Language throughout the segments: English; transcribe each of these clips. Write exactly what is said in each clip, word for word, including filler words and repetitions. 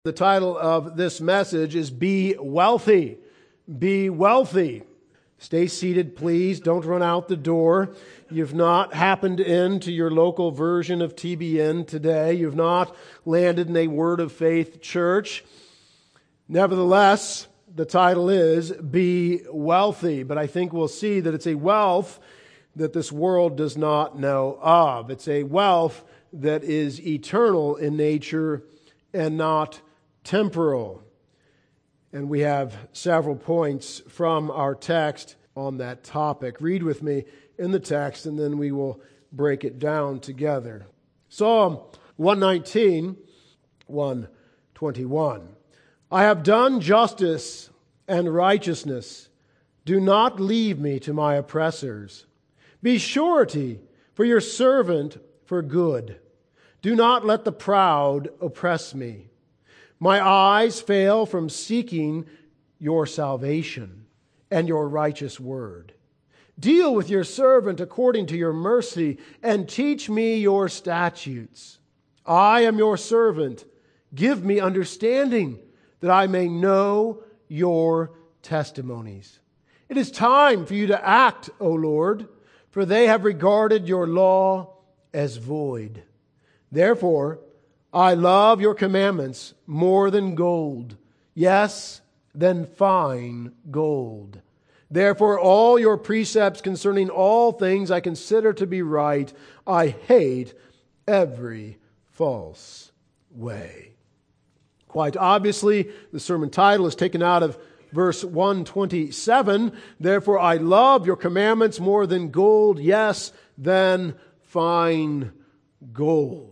The title of this message is Be Wealthy. Be Wealthy. Stay seated, please. Don't run out the door. You've not happened into your local version of T B N today. You've not landed in a Word of Faith church. Nevertheless, the title is Be Wealthy. But I think we'll see that it's a wealth that this world does not know of. It's a wealth that is eternal in nature and not temporal. And we have several points from our text on that topic. Read with me in the text, and then we will break it down together. Psalm one nineteen, one twenty-one. I have done justice and righteousness. Do not leave me to my oppressors. Be surety for your servant for good. Do not let the proud oppress me. My eyes fail from seeking your salvation and your righteous word. Deal with your servant according to your mercy and teach me your statutes. I am your servant. Give me understanding that I may know your testimonies. It is time for you to act, O Lord, for they have regarded your law as void. Therefore, I love your commandments more than gold, yes, than fine gold. Therefore, all your precepts concerning all things I consider to be right. I hate every false way. Quite obviously, the sermon title is taken out of verse one twenty-seven. Therefore, I love your commandments more than gold, yes, than fine gold.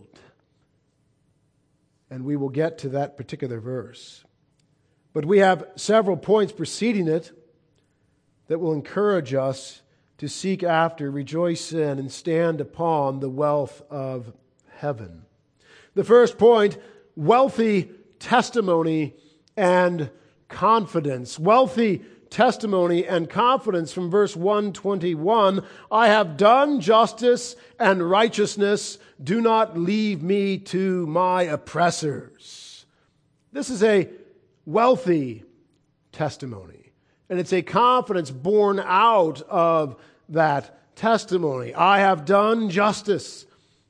And we will get to that particular verse. But we have several points preceding it that will encourage us to seek after, rejoice in, and stand upon the wealth of heaven. The first point, wealthy testimony and confidence. Wealthy testimony and confidence from verse one twenty-one. I have done justice and righteousness. Do not leave me to my oppressors. This is a wealthy testimony, and it's a confidence born out of that testimony. I have done justice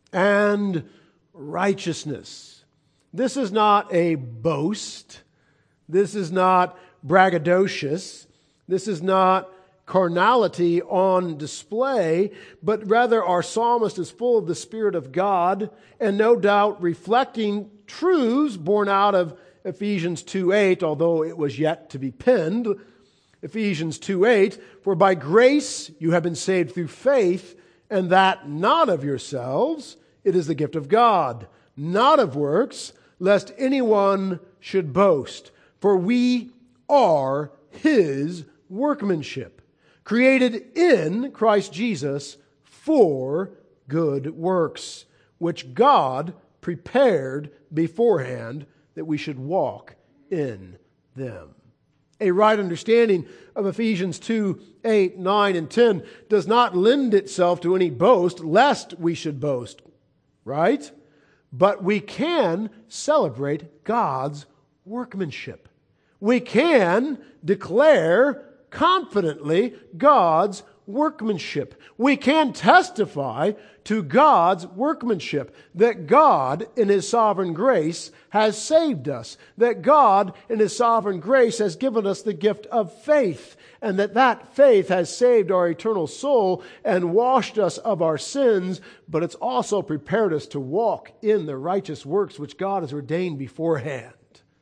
and righteousness. This is not a boast. This is not braggadocious. This is not carnality on display, but rather our psalmist is full of the Spirit of God and no doubt reflecting truths born out of Ephesians two eight, although it was yet to be penned. Ephesians two eight, for by grace you have been saved through faith, and that not of yourselves, it is the gift of God, not of works, lest anyone should boast. For we are His workmanship, created in Christ Jesus for good works, which God prepared beforehand that we should walk in them. A right understanding of Ephesians two, eight, nine, and ten does not lend itself to any boast, lest we should boast, right? But we can celebrate God's workmanship. We can declare confidently God's workmanship. We can testify to God's workmanship, that God in His sovereign grace has saved us, that God in His sovereign grace has given us the gift of faith, and that that faith has saved our eternal soul and washed us of our sins, but it's also prepared us to walk in the righteous works which God has ordained beforehand.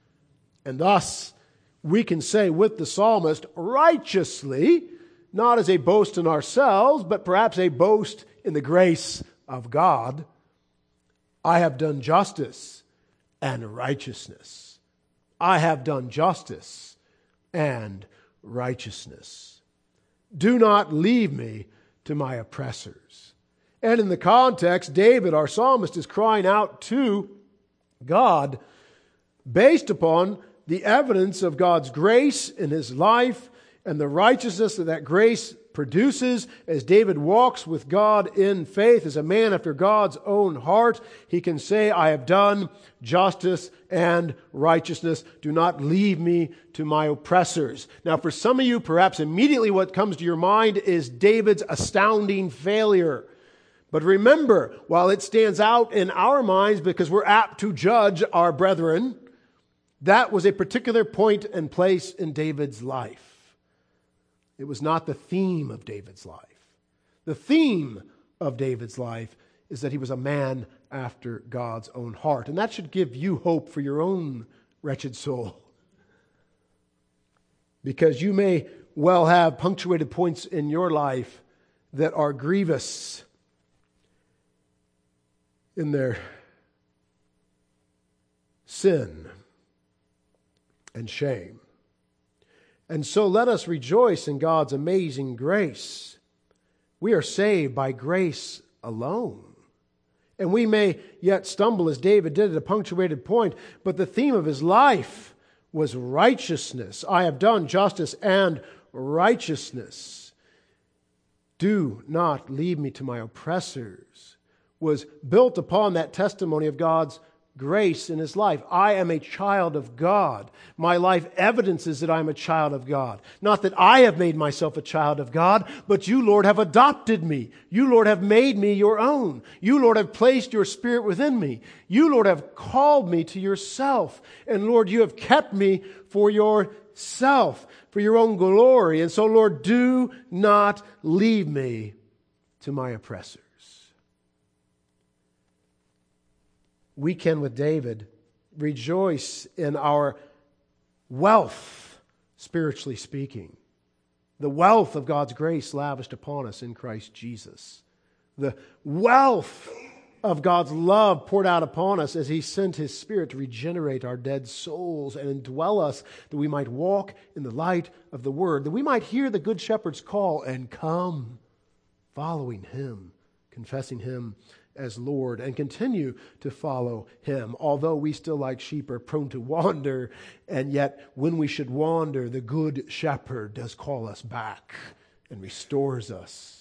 And thus, we can say with the psalmist, righteously, not as a boast in ourselves, but perhaps a boast in the grace of God, I have done justice and righteousness. I have done justice and righteousness. Do not leave me to my oppressors. And in the context, David, our psalmist, is crying out to God based upon the evidence of God's grace in his life and the righteousness that that grace produces as David walks with God in faith as a man after God's own heart. He can say, I have done justice and righteousness. Do not leave me to my oppressors. Now, for some of you, perhaps immediately what comes to your mind is David's astounding failure. But remember, while it stands out in our minds because we're apt to judge our brethren, that was a particular point and place in David's life. It was not the theme of David's life. The theme of David's life is that he was a man after God's own heart. And that should give you hope for your own wretched soul. Because you may well have punctuated points in your life that are grievous in their sin and shame. And so let us rejoice in God's amazing grace. We are saved by grace alone. And we may yet stumble as David did at a punctuated point, but the theme of his life was righteousness. I have done justice and righteousness. Do not leave me to my oppressors. Was built upon that testimony of God's grace in his life. I am a child of God. My life evidences that I am a child of God. Not that I have made myself a child of God, but you, Lord, have adopted me. You, Lord, have made me your own. You, Lord, have placed your Spirit within me. You, Lord, have called me to yourself. And Lord, you have kept me for yourself, for your own glory. And so, Lord, do not leave me to my oppressors. We can, with David, rejoice in our wealth, spiritually speaking. The wealth of God's grace lavished upon us in Christ Jesus. The wealth of God's love poured out upon us as He sent His Spirit to regenerate our dead souls and indwell us, that we might walk in the light of the Word, that we might hear the Good Shepherd's call and come, following Him, confessing Him as Lord, and continue to follow Him, although we still like sheep are prone to wander, and yet when we should wander, the Good Shepherd does call us back and restores us.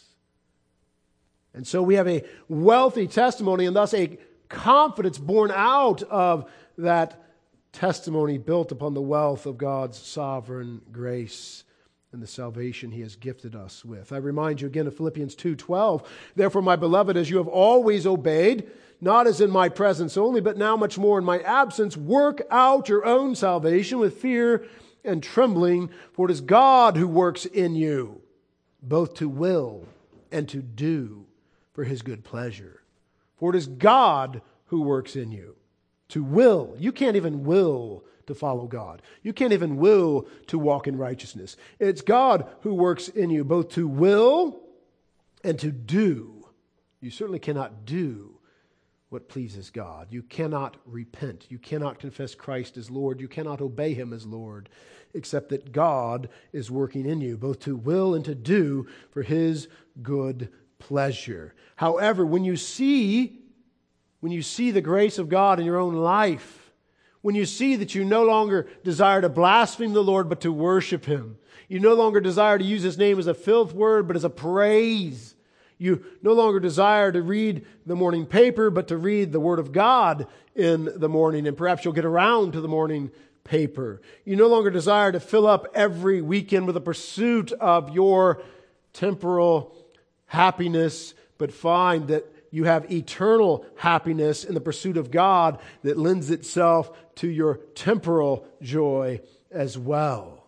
And so we have a wealthy testimony, and thus a confidence born out of that testimony built upon the wealth of God's sovereign grace and the salvation He has gifted us with. I remind you again of Philippians two twelve. Therefore, my beloved, as you have always obeyed, not as in my presence only, but now much more in my absence, work out your own salvation with fear and trembling, for it is God who works in you, both to will and to do for His good pleasure. For it is God who works in you, to will. You can't even will to follow God. You can't even will to walk in righteousness. It's God who works in you both to will and to do. You certainly cannot do what pleases God. You cannot repent. You cannot confess Christ as Lord. You cannot obey Him as Lord, except that God is working in you both to will and to do for His good pleasure. However, when you see, when you see the grace of God in your own life, when you see that you no longer desire to blaspheme the Lord, but to worship Him. You no longer desire to use His name as a filth word, but as a praise. You no longer desire to read the morning paper, but to read the Word of God in the morning. And perhaps you'll get around to the morning paper. You no longer desire to fill up every weekend with a pursuit of your temporal happiness, but find that you have eternal happiness in the pursuit of God that lends itself to your temporal joy as well.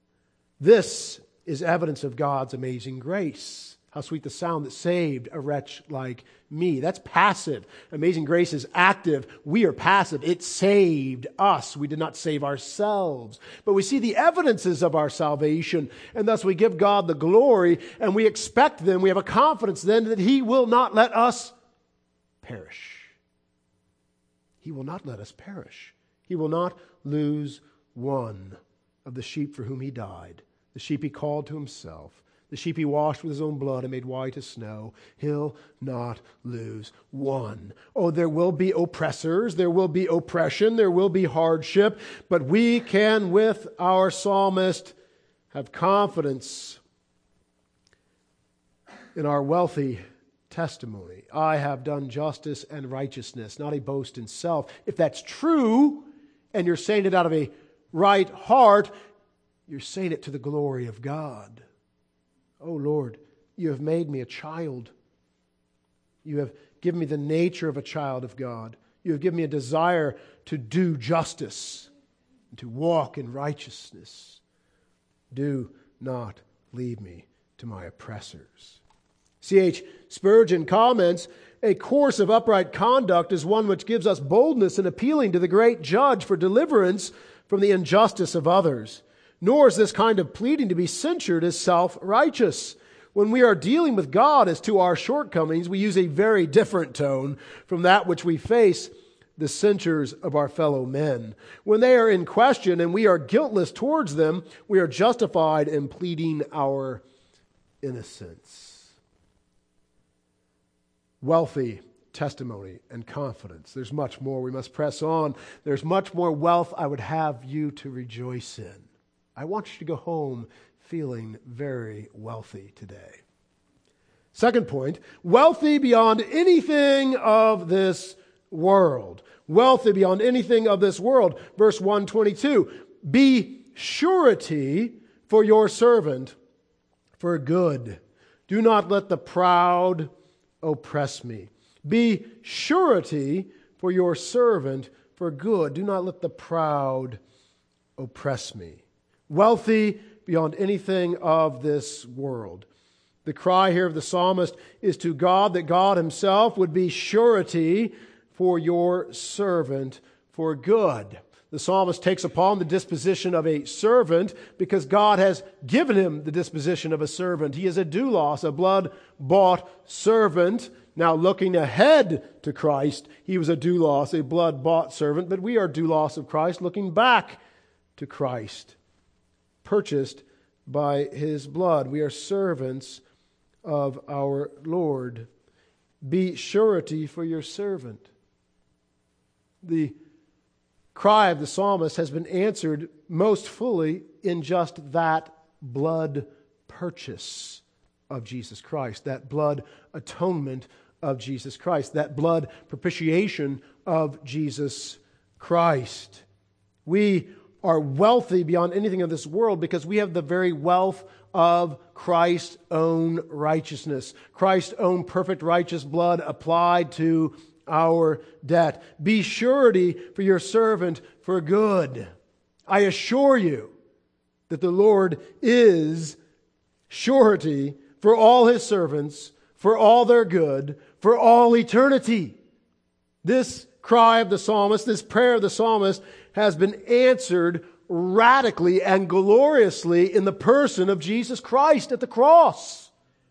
This is evidence of God's amazing grace. How sweet the sound that saved a wretch like me. That's passive. Amazing grace is active. We are passive. It saved us. We did not save ourselves. But we see the evidences of our salvation, and thus we give God the glory, and we expect then, we have a confidence then that He will not let us perish. He will not let us perish. He will not lose one of the sheep for whom He died, the sheep He called to Himself. The sheep He washed with His own blood and made white as snow. He'll not lose one. Oh, there will be oppressors. There will be oppression. There will be hardship. But we can, with our psalmist, have confidence in our wealthy testimony. I have done justice and righteousness, not a boast in self. If that's true, and you're saying it out of a right heart, you're saying it to the glory of God. Oh Lord, you have made me a child. You have given me the nature of a child of God. You have given me a desire to do justice and to walk in righteousness. Do not leave me to my oppressors. C H Spurgeon comments, a course of upright conduct is one which gives us boldness in appealing to the great judge for deliverance from the injustice of others. Nor is this kind of pleading to be censured as self-righteous. When we are dealing with God as to our shortcomings, we use a very different tone from that which we face the censures of our fellow men. When they are in question and we are guiltless towards them, we are justified in pleading our innocence. Wealthy testimony and confidence. There's much more. We must press on. There's much more wealth I would have you to rejoice in. I want you to go home feeling very wealthy today. Second point, wealthy beyond anything of this world. Wealthy beyond anything of this world. Verse one twenty-two, be surety for your servant for good. Do not let the proud oppress me. Be surety for your servant for good. Do not let the proud oppress me. Wealthy beyond anything of this world. The cry here of the psalmist is to God that God himself would be surety for your servant for good. The psalmist takes upon the disposition of a servant because God has given him the disposition of a servant. He is a doulos, a blood-bought servant. Now looking ahead to Christ, he was a doulos, a blood-bought servant, but we are doulos of Christ looking back to Christ, purchased by his blood. We are servants of our Lord. Be surety for your servant. The cry of the psalmist has been answered most fully in just that blood purchase of Jesus Christ, that blood atonement of Jesus Christ, that blood propitiation of Jesus Christ. We are wealthy beyond anything of this world because we have the very wealth of Christ's own righteousness, Christ's own perfect righteous blood applied to our debt. Be surety for your servant for good. I assure you that the Lord is surety for all his servants, for all their good, for all eternity. This cry of the psalmist, this prayer of the psalmist has been answered radically and gloriously in the person of Jesus Christ at the cross.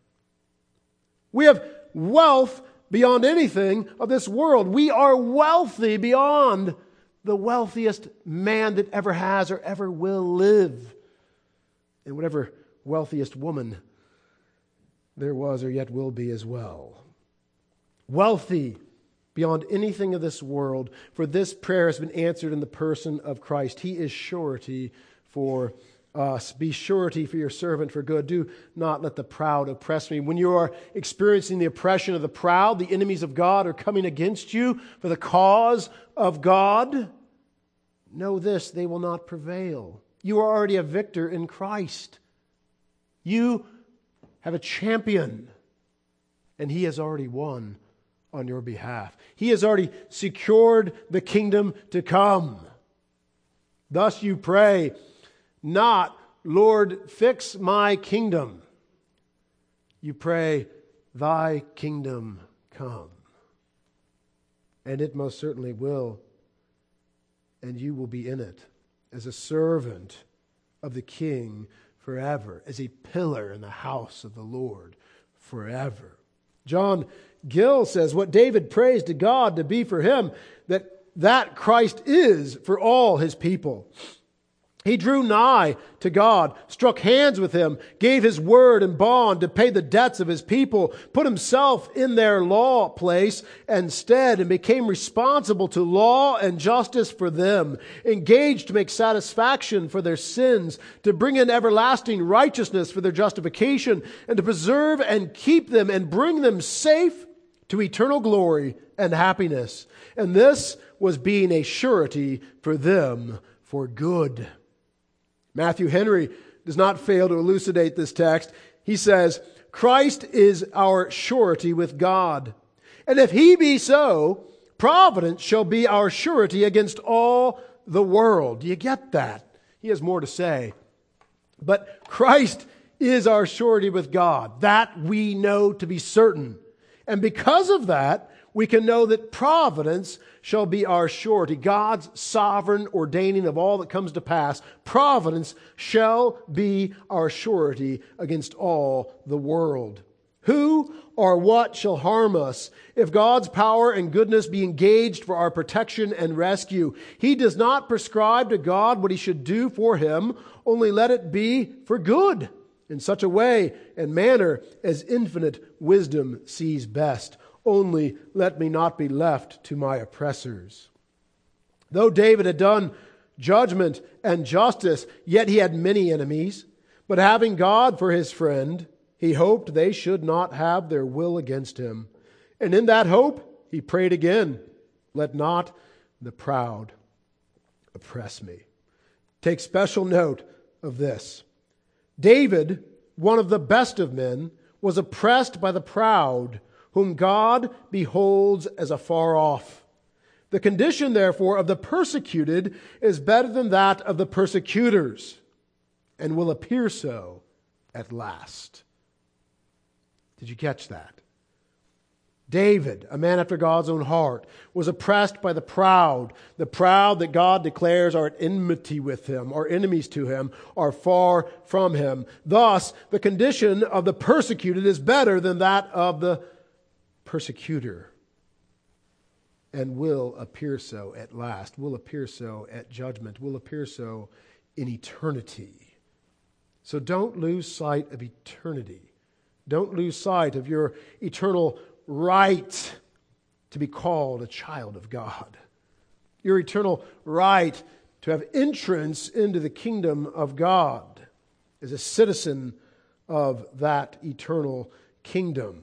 We have wealth beyond anything of this world. We are wealthy beyond the wealthiest man that ever has or ever will live, and whatever wealthiest woman there was or yet will be as well. Wealthy beyond anything of this world, for this prayer has been answered in the person of Christ. He is surety for us. Be surety for your servant for good. Do not let the proud oppress me. When you are experiencing the oppression of the proud, the enemies of God are coming against you for the cause of God, know this, they will not prevail. You are already a victor in Christ. You have a champion, and he has already won on your behalf. He has already secured the kingdom to come. Thus you pray, not, Lord, fix my kingdom. You pray, thy kingdom come. And it most certainly will. And you will be in it as a servant of the King forever, as a pillar in the house of the Lord forever. John Gill says what David prays to God to be for him, that that Christ is for all his people. He drew nigh to God, struck hands with him, gave his word and bond to pay the debts of his people, put himself in their law place instead, and became responsible to law and justice for them, engaged to make satisfaction for their sins, to bring in everlasting righteousness for their justification, and to preserve and keep them and bring them safe to eternal glory and happiness. And this was being a surety for them for good. Matthew Henry does not fail to elucidate this text. He says, Christ is our surety with God. And if he be so, providence shall be our surety against all the world. Do you get that? He has more to say. But Christ is our surety with God. That we know to be certain. And because of that, we can know that providence shall be our surety. God's sovereign ordaining of all that comes to pass. Providence shall be our surety against all the world. Who or what shall harm us if God's power and goodness be engaged for our protection and rescue? He does not prescribe to God what he should do for him, only let it be for good, in such a way and manner as infinite wisdom sees best. Only let me not be left to my oppressors. Though David had done judgment and justice, yet he had many enemies. But having God for his friend, he hoped they should not have their will against him. And in that hope, he prayed again, let not the proud oppress me. Take special note of this. David, one of the best of men, was oppressed by the proud, whom God beholds as afar off. The condition, therefore, of the persecuted is better than that of the persecutors, and will appear so at last. Did you catch that? David, a man after God's own heart, was oppressed by the proud. The proud that God declares are at enmity with him, are enemies to him, are far from him. Thus, the condition of the persecuted is better than that of the persecutor, and will appear so at last, will appear so at judgment, will appear so in eternity. So don't lose sight of eternity. Don't lose sight of your eternal right to be called a child of God. Your eternal right to have entrance into the kingdom of God as a citizen of that eternal kingdom.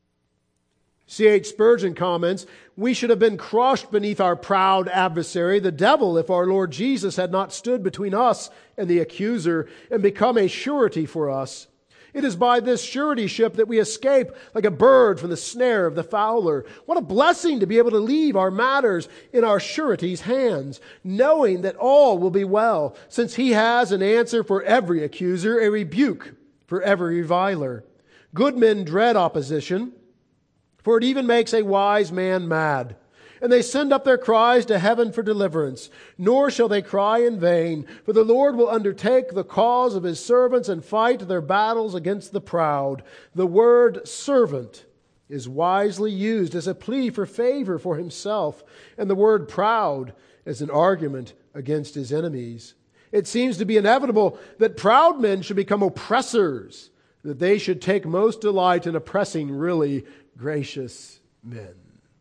C H Spurgeon comments, we should have been crushed beneath our proud adversary, the devil, if our Lord Jesus had not stood between us and the accuser and become a surety for us. It is by this suretyship that we escape like a bird from the snare of the fowler. What a blessing to be able to leave our matters in our surety's hands, knowing that all will be well, since he has an answer for every accuser, a rebuke for every reviler. Good men dread opposition, for it even makes a wise man mad. And they send up their cries to heaven for deliverance. Nor shall they cry in vain, for the Lord will undertake the cause of his servants and fight their battles against the proud. The word servant is wisely used as a plea for favor for himself, and the word proud as an argument against his enemies. It seems to be inevitable that proud men should become oppressors, that they should take most delight in oppressing really gracious men.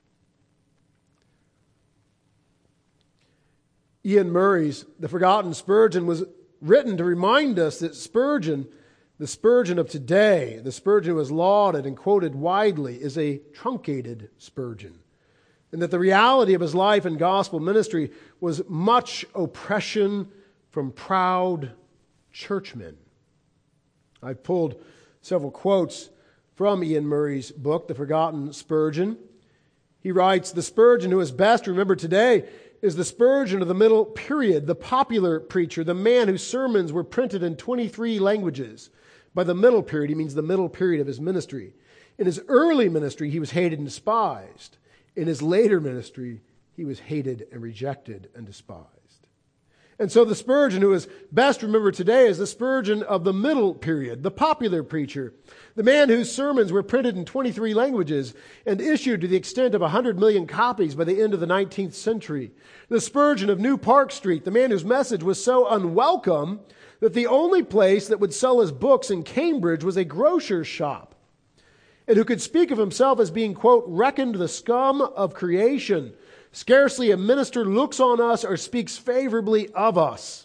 Ian Murray's The Forgotten Spurgeon was written to remind us that Spurgeon, the Spurgeon of today, the Spurgeon who is lauded and quoted widely, is a truncated Spurgeon, and that the reality of his life and gospel ministry was much oppression from proud churchmen. I've pulled several quotes from Ian Murray's book, The Forgotten Spurgeon. He writes, the Spurgeon who is best remembered today is the Spurgeon of the middle period, the popular preacher, the man whose sermons were printed in twenty-three languages. By the middle period, he means the middle period of his ministry. In his early ministry, he was hated and despised. In his later ministry, he was hated and rejected and despised. And so the Spurgeon who is best remembered today is the Spurgeon of the middle period, the popular preacher, the man whose sermons were printed in twenty-three languages and issued to the extent of one hundred million copies by the end of the nineteenth century. The Spurgeon of New Park Street, the man whose message was so unwelcome that the only place that would sell his books in Cambridge was a grocer's shop, and who could speak of himself as being, quote, reckoned the scum of creation. Scarcely a minister looks on us or speaks favorably of us.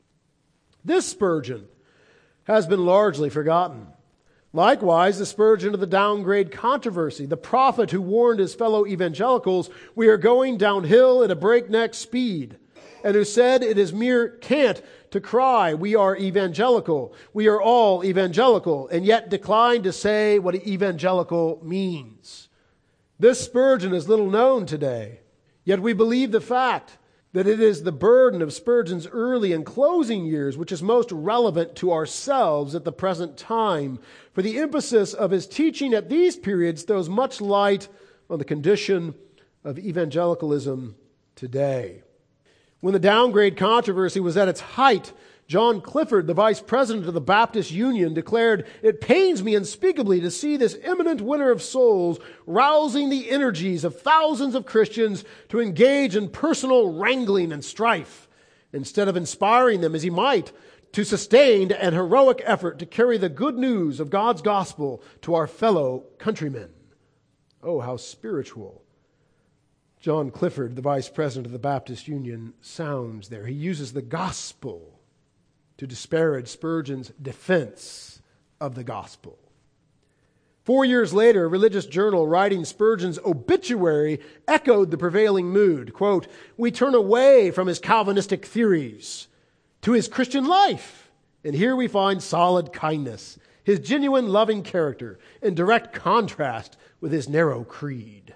This Spurgeon has been largely forgotten. Likewise, the Spurgeon of the downgrade controversy, the prophet who warned his fellow evangelicals, we are going downhill at a breakneck speed, and who said it is mere cant to cry, we are evangelical, we are all evangelical, and yet declined to say what evangelical means. This Spurgeon is little known today. Yet we believe the fact that it is the burden of Spurgeon's early and closing years which is most relevant to ourselves at the present time. For the emphasis of his teaching at these periods throws much light on the condition of evangelicalism today. When the downgrade controversy was at its height, John Clifford, the vice president of the Baptist Union, declared, "It pains me unspeakably to see this eminent winner of souls rousing the energies of thousands of Christians to engage in personal wrangling and strife, instead of inspiring them as he might to sustained and heroic effort to carry the good news of God's gospel to our fellow countrymen." Oh, how spiritual John Clifford, the vice president of the Baptist Union, sounds there. He uses the gospel to disparage Spurgeon's defense of the gospel. Four years later, a religious journal writing Spurgeon's obituary echoed the prevailing mood. Quote, "We turn away from his Calvinistic theories to his Christian life, and here we find solid kindness, his genuine loving character, in direct contrast with his narrow creed."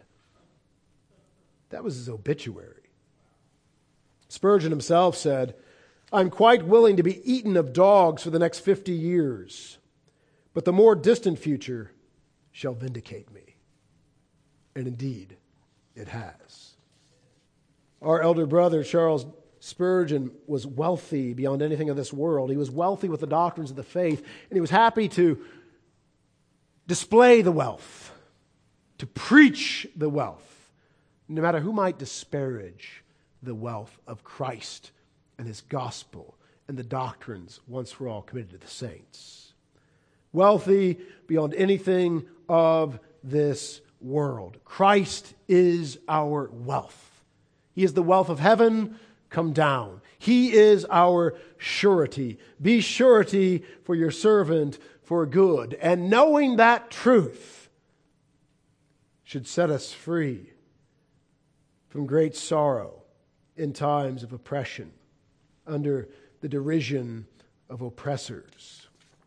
That was his obituary. Spurgeon himself said, "I'm quite willing to be eaten of dogs for the next fifty years, but the more distant future shall vindicate me." And indeed, it has. Our elder brother, Charles Spurgeon, was wealthy beyond anything of this world. He was wealthy with the doctrines of the faith, and he was happy to display the wealth, to preach the wealth, no matter who might disparage the wealth of Christ and his gospel and the doctrines once for all committed to the saints. Wealthy beyond anything of this world. Christ is our wealth. He is the wealth of heaven come down. He is our surety. Be surety for your servant for good. And knowing that truth should set us free from great sorrow in times of oppression, under the derision of oppressors.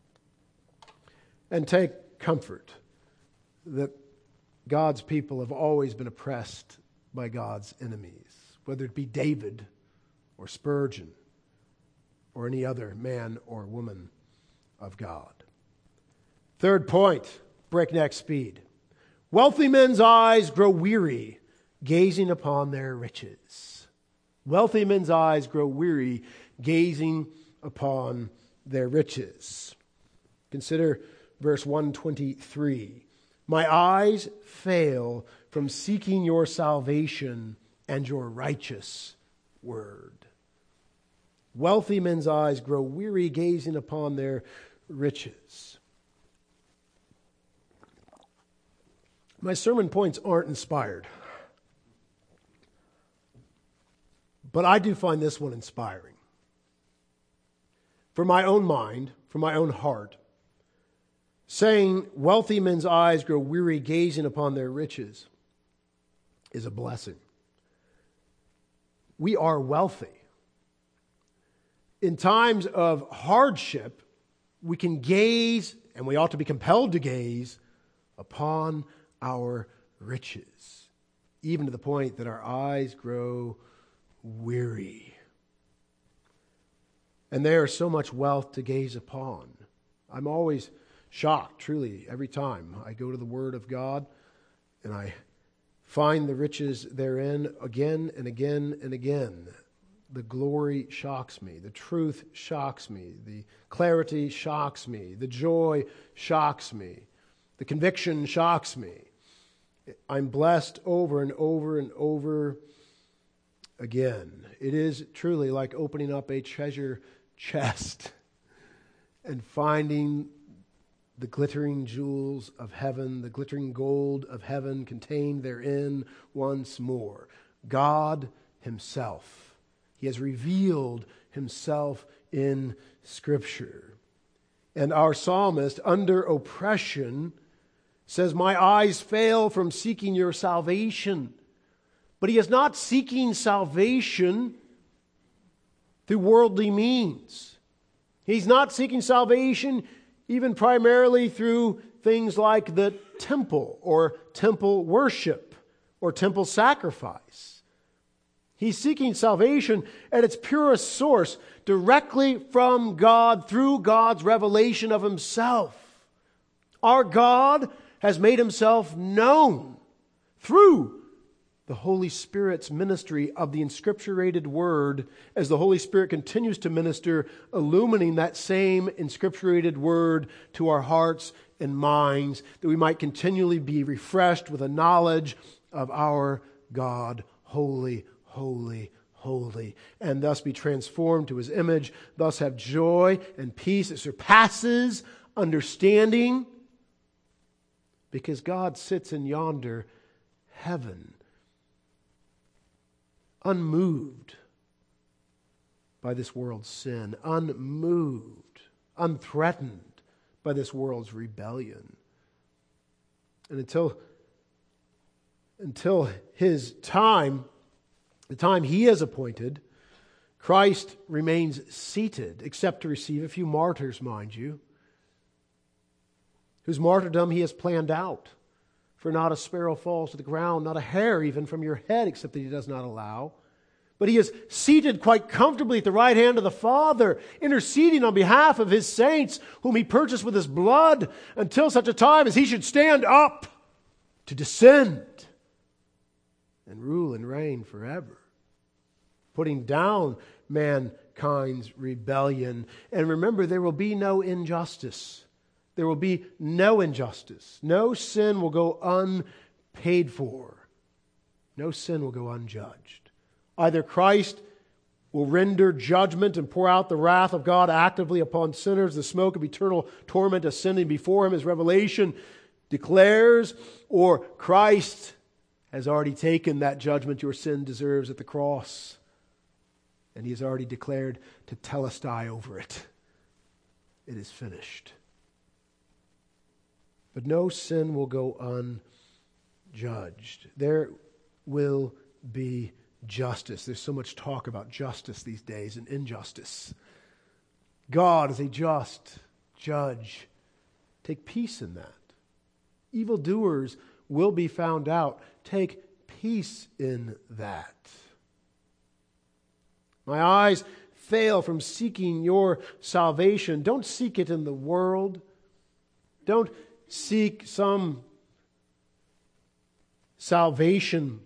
And take comfort that God's people have always been oppressed by God's enemies, whether it be David or Spurgeon or any other man or woman of God. Third point, breakneck speed. Wealthy men's eyes grow weary gazing upon their riches. Wealthy men's eyes grow weary gazing upon their riches. Consider verse one twenty-three. My eyes fail from seeking your salvation and your righteous word. Wealthy men's eyes grow weary gazing upon their riches. My sermon points aren't inspired, but I do find this one inspiring. For my own mind, for my own heart, saying wealthy men's eyes grow weary gazing upon their riches is a blessing. We are wealthy. In times of hardship, we can gaze, and we ought to be compelled to gaze, upon our riches, even to the point that our eyes grow weary. And there is so much wealth to gaze upon. I'm always shocked, truly, every time I go to the Word of God and I find the riches therein again and again and again. the glory shocks me. The truth shocks me. The clarity shocks me. The joy shocks me. The conviction shocks me. I'm blessed over and over and over again. It is truly like opening up a treasure chest and finding the glittering jewels of heaven, the glittering gold of heaven contained therein once more. God Himself. He has revealed Himself in Scripture. And our psalmist, under oppression, says, my eyes fail from seeking your salvation. But he is not seeking salvation through worldly means. He's not seeking salvation even primarily through things like the temple or temple worship or temple sacrifice. He's seeking salvation at its purest source, directly from God through God's revelation of Himself. Our God has made Himself known through the Holy Spirit's ministry of the inscripturated Word, as the Holy Spirit continues to minister, illumining that same inscripturated Word to our hearts and minds, that we might continually be refreshed with a knowledge of our God, holy, holy, holy, and thus be transformed to His image, thus have joy and peace that surpasses understanding, because God sits in yonder heaven, unmoved by this world's sin, unmoved, unthreatened by this world's rebellion. And until, until His time, the time He has appointed, Christ remains seated, except to receive a few martyrs, mind you, whose martyrdom He has planned out. For not a sparrow falls to the ground, not a hair even from your head, except that He does not allow. But He is seated quite comfortably at the right hand of the Father, interceding on behalf of His saints, whom He purchased with His blood, until such a time as He should stand up to descend and rule and reign forever, putting down mankind's rebellion. And remember, there will be no injustice. There will be no injustice. No sin will go unpaid for. No sin will go unjudged. Either Christ will render judgment and pour out the wrath of God actively upon sinners, the smoke of eternal torment ascending before Him, as Revelation declares, or Christ has already taken that judgment your sin deserves at the cross, and He has already declared to telestai over it. It is finished. But no sin will go unjudged. There will be justice. There's so much talk about justice these days and injustice. God is a just judge. Take peace in that. Evildoers will be found out. Take peace in that. My eyes fail from seeking your salvation. Don't seek it in the world. Don't seek some salvation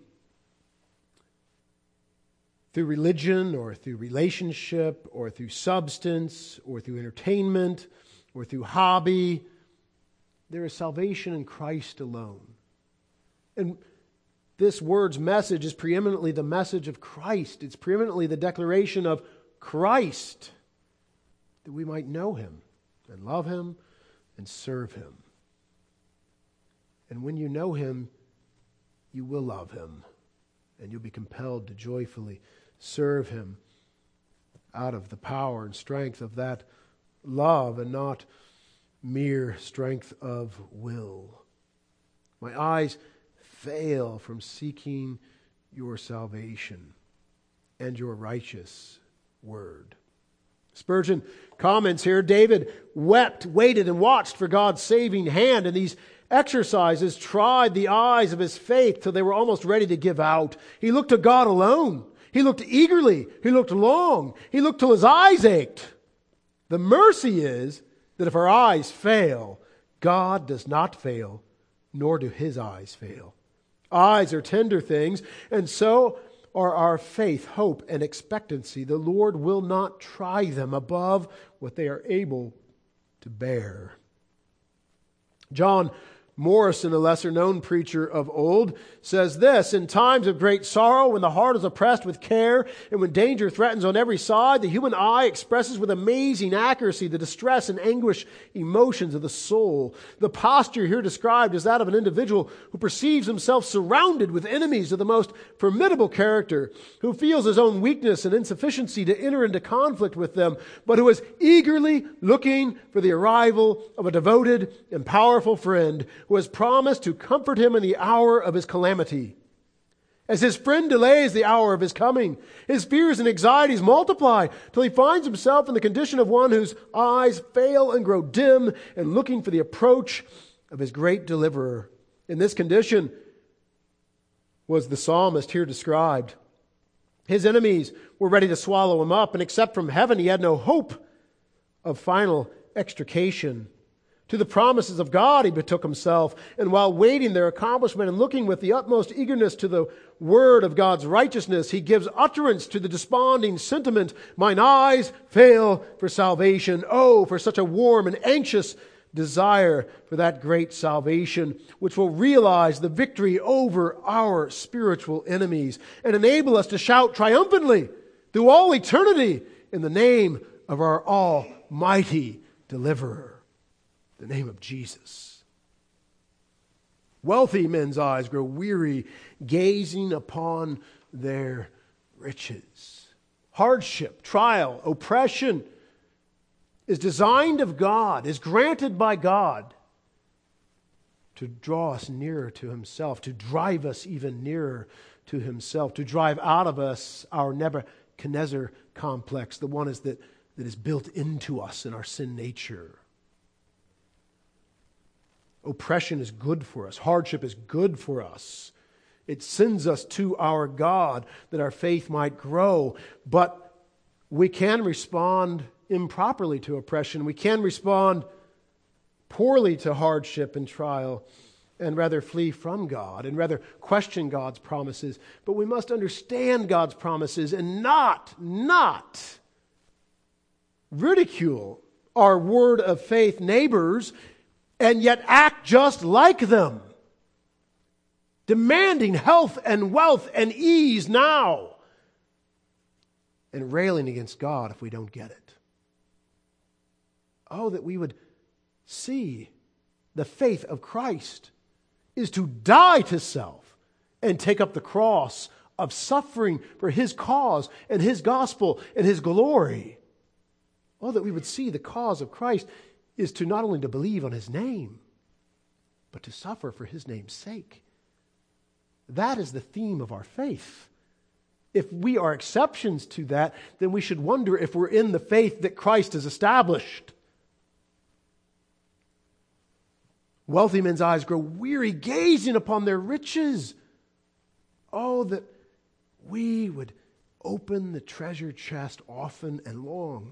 through religion or through relationship or through substance or through entertainment or through hobby. There is salvation in Christ alone. And this word's message is preeminently the message of Christ. It's preeminently the declaration of Christ, that we might know Him and love Him and serve Him. And when you know Him, you will love Him, and you'll be compelled to joyfully serve Him out of the power and strength of that love and not mere strength of will. My eyes fail from seeking your salvation and your righteous word. Spurgeon comments here, David wept, waited, and watched for God's saving hand, and these exercises tried the eyes of his faith till they were almost ready to give out. He looked to God alone. He looked eagerly. He looked long. He looked till his eyes ached. The mercy is that if our eyes fail, God does not fail, nor do His eyes fail. Eyes are tender things, and so are our faith, hope, and expectancy. The Lord will not try them above what they are able to bear. John Morrison, a lesser-known preacher of old, says this: in times of great sorrow, when the heart is oppressed with care, and when danger threatens on every side, the human eye expresses with amazing accuracy the distress and anguish emotions of the soul. The posture here described is that of an individual who perceives himself surrounded with enemies of the most formidable character, who feels his own weakness and insufficiency to enter into conflict with them, but who is eagerly looking for the arrival of a devoted and powerful friend who has promised to comfort him in the hour of his calamity. As his friend delays the hour of his coming, his fears and anxieties multiply till he finds himself in the condition of one whose eyes fail and grow dim and looking for the approach of his great deliverer. In this condition was the psalmist here described. His enemies were ready to swallow him up, and except from heaven he had no hope of final extrication. To the promises of God he betook himself, and while waiting their accomplishment and looking with the utmost eagerness to the word of God's righteousness, he gives utterance to the desponding sentiment, "Mine eyes fail for salvation." Oh, for such a warm and anxious desire for that great salvation, which will realize the victory over our spiritual enemies and enable us to shout triumphantly through all eternity in the name of our almighty deliverer. The name of Jesus. Wealthy men's eyes grow weary gazing upon their riches. Hardship, trial, oppression is designed of God, is granted by God to draw us nearer to Himself, to drive us even nearer to Himself, to drive out of us our Nebuchadnezzar complex, the one is that, that is built into us in our sin nature. Oppression is good for us. Hardship is good for us. It sends us to our God that our faith might grow. But we can respond improperly to oppression. We can respond poorly to hardship and trial and rather flee from God and rather question God's promises. But we must understand God's promises and not, not ridicule our word of faith neighbors and yet act just like them, demanding health and wealth and ease now, and railing against God if we don't get it. Oh, that we would see the faith of Christ is to die to self and take up the cross of suffering for His cause and His gospel and His glory. Oh, that we would see the cause of Christ is to not only to believe on His name, but to suffer for His name's sake. That is the theme of our faith. If we are exceptions to that, then we should wonder if we're in the faith that Christ has established. Wealthy men's eyes grow weary gazing upon their riches. Oh, that we would open the treasure chest often and long.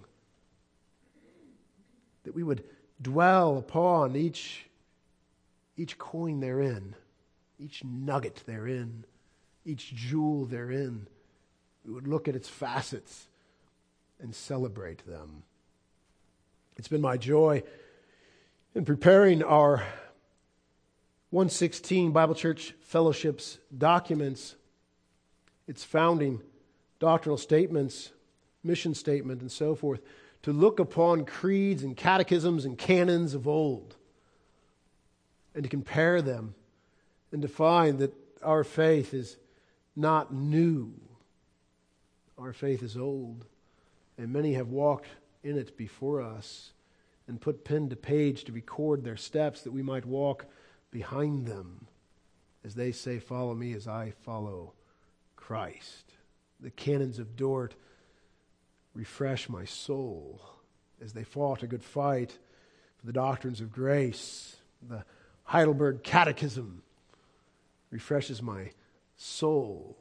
That we would dwell upon each, each coin therein, each nugget therein, each jewel therein. We would look at its facets and celebrate them. It's been my joy in preparing our one sixteen Bible Church Fellowship's documents, its founding doctrinal statements, mission statement, and so forth, to look upon creeds and catechisms and canons of old and to compare them and to find that our faith is not new. Our faith is old, and many have walked in it before us and put pen to page to record their steps that we might walk behind them as they say, "Follow me as I follow Christ." The canons of Dort refresh my soul as they fought a good fight for the doctrines of grace. The Heidelberg Catechism refreshes my soul.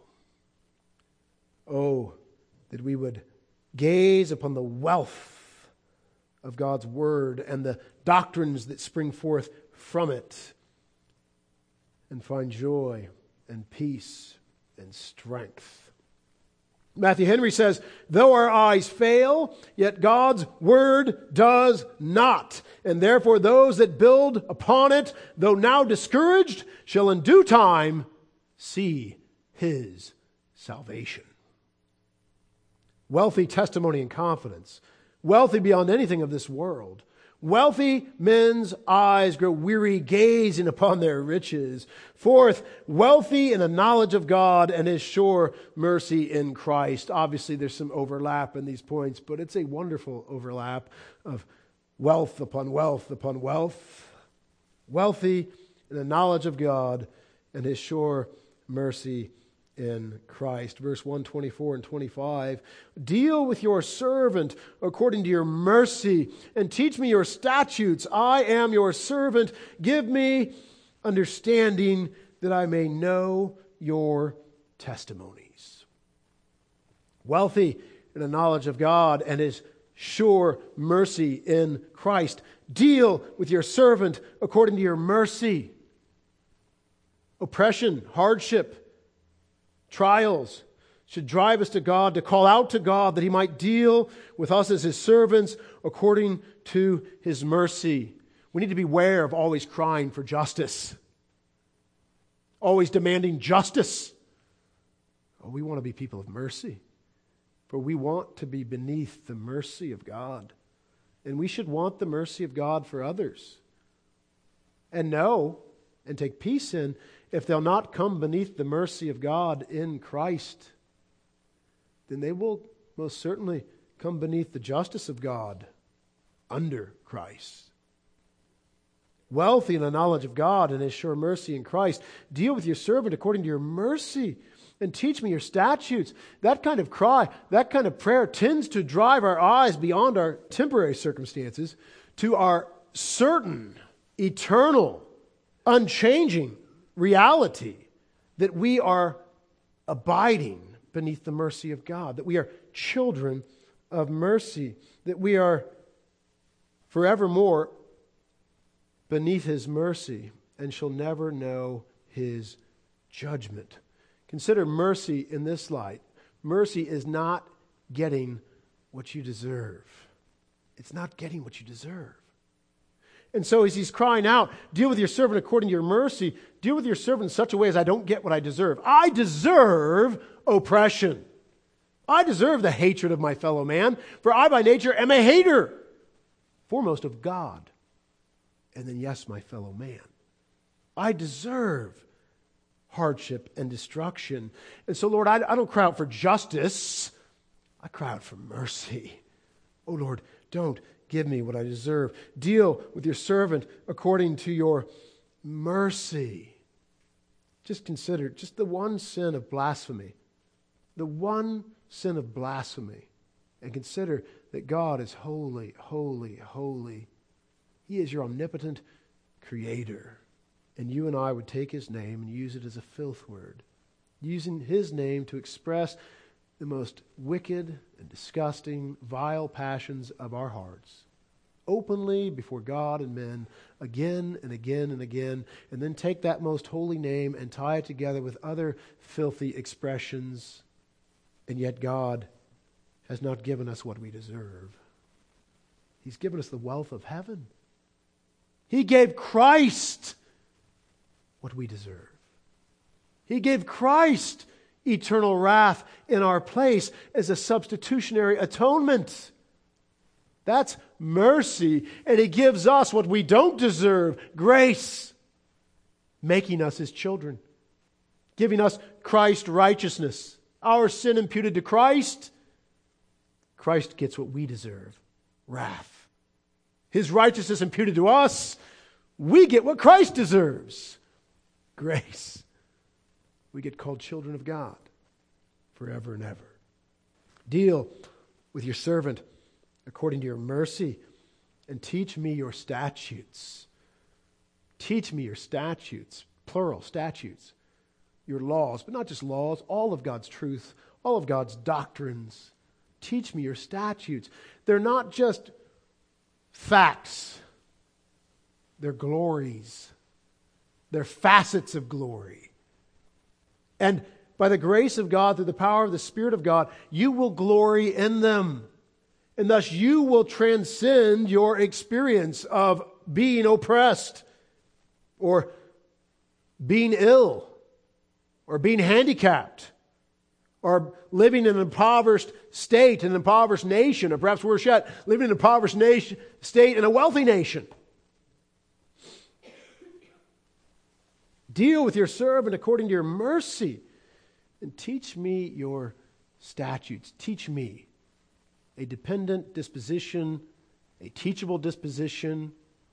Oh, that we would gaze upon the wealth of God's Word and the doctrines that spring forth from it and find joy and peace and strength. Matthew Henry says, though our eyes fail, yet God's word does not. And therefore those that build upon it, though now discouraged, shall in due time see his salvation. Wealthy testimony and confidence. Wealthy beyond anything of this world. Wealthy men's eyes grow weary gazing upon their riches. Fourth, wealthy in the knowledge of God and his sure mercy in Christ. Obviously, there's some overlap in these points, but it's a wonderful overlap of wealth upon wealth upon wealth. Wealthy in the knowledge of God and his sure mercy in Christ. Verse one, twenty-four and twenty-five. Deal with your servant according to your mercy, and teach me your statutes. I am your servant. Give me understanding that I may know your testimonies. Wealthy in the knowledge of God and his sure mercy in Christ. Deal with your servant according to your mercy. Oppression, hardship, trials should drive us to God, to call out to God that he might deal with us as his servants according to his mercy. We need to beware of always crying for justice, always demanding justice. Oh, we want to be people of mercy, for we want to be beneath the mercy of God. And we should want the mercy of God for others. And know and take peace in if they'll not come beneath the mercy of God in Christ, then they will most certainly come beneath the justice of God under Christ. Wealthy in the knowledge of God and his sure mercy in Christ. Deal with your servant according to your mercy and teach me your statutes. That kind of cry, that kind of prayer tends to drive our eyes beyond our temporary circumstances to our certain, eternal, unchanging reality that we are abiding beneath the mercy of God, that we are children of mercy, that we are forevermore beneath his mercy and shall never know his judgment. Consider mercy in this light. Mercy is not getting what you deserve. It's not getting what you deserve. And so as he's crying out, deal with your servant according to your mercy. Deal with your servant in such a way as I don't get what I deserve. I deserve oppression. I deserve the hatred of my fellow man, for I by nature am a hater, foremost of God, and then yes, my fellow man. I deserve hardship and destruction. And so, Lord, I, I don't cry out for justice. I cry out for mercy. Oh, Lord, don't give me what I deserve. Deal with your servant according to your mercy. Just consider just the one sin of blasphemy. The one sin of blasphemy. And consider that God is holy, holy, holy. He is your omnipotent creator. And you and I would take his name and use it as a filth word. Using his name to express the most wicked and disgusting, vile passions of our hearts, openly before God and men, again and again and again, and then take that most holy name and tie it together with other filthy expressions, and yet God has not given us what we deserve. He's given us the wealth of heaven. He gave Christ what we deserve. He gave Christ eternal wrath in our place as a substitutionary atonement. That's mercy. And he gives us what we don't deserve, grace, making us his children, giving us Christ's righteousness. Our sin imputed to Christ, Christ gets what we deserve, wrath. His righteousness imputed to us, we get what Christ deserves, grace. We get called children of God forever and ever. Deal with your servant according to your mercy and teach me your statutes. Teach me your statutes, plural, statutes, your laws, but not just laws, all of God's truth, all of God's doctrines. Teach me your statutes. They're not just facts. They're glories. They're facets of glory. And by the grace of God, through the power of the Spirit of God, you will glory in them. And thus you will transcend your experience of being oppressed or being ill or being handicapped or living in an impoverished state, an impoverished nation, or perhaps worse yet, living in an impoverished nation, state in a wealthy nation. Deal with your servant according to your mercy and teach me your statutes. Teach me a dependent disposition, a teachable disposition,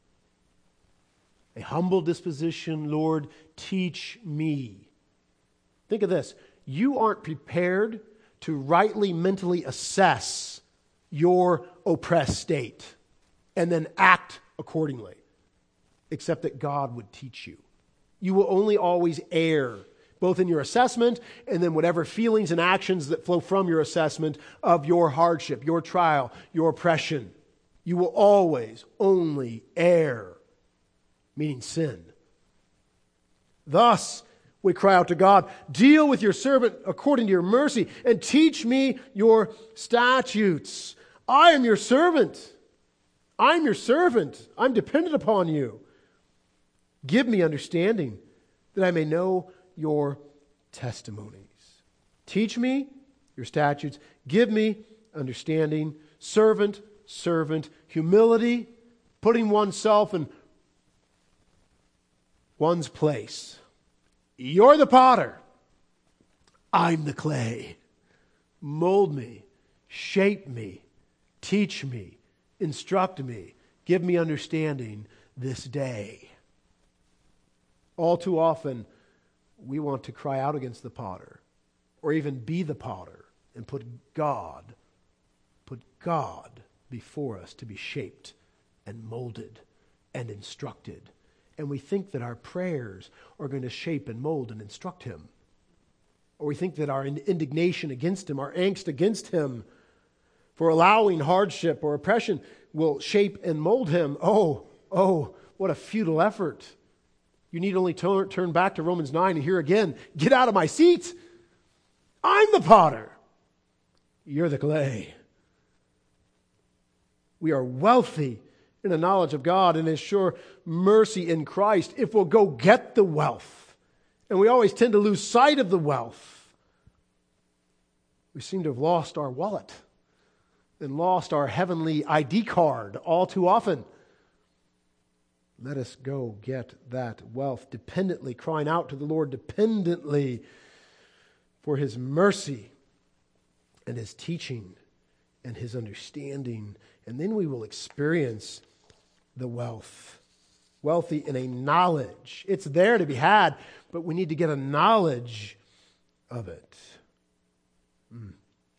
a humble disposition. Lord, teach me. Think of this. You aren't prepared to rightly mentally assess your oppressed state and then act accordingly, except that God would teach you. You will only always err, both in your assessment and then whatever feelings and actions that flow from your assessment of your hardship, your trial, your oppression. You will always only err, meaning sin. Thus, we cry out to God, deal with your servant according to your mercy and teach me your statutes. I am your servant. I'm your servant. I'm dependent upon you. Give me understanding that I may know your testimonies. Teach me your statutes. Give me understanding. Servant, servant, humility, putting oneself in one's place. You're the potter. I'm the clay. Mold me, shape me, teach me, instruct me, give me understanding this day. All too often, we want to cry out against the potter or even be the potter and put God, put God before us to be shaped and molded and instructed. And we think that our prayers are going to shape and mold and instruct Him. Or we think that our indignation against Him, our angst against Him for allowing hardship or oppression will shape and mold Him. Oh, oh, what a futile effort. You need only turn, turn back to Romans nine and hear again, get out of my seat. I'm the potter. You're the clay. We are wealthy in the knowledge of God and His sure mercy in Christ if we'll go get the wealth. And we always tend to lose sight of the wealth. We seem to have lost our wallet and lost our heavenly I D card all too often. Let us go get that wealth dependently, crying out to the Lord dependently for His mercy and His teaching and His understanding. And then we will experience the wealth. Wealthy in a knowledge. It's there to be had, but we need to get a knowledge of it. Mm.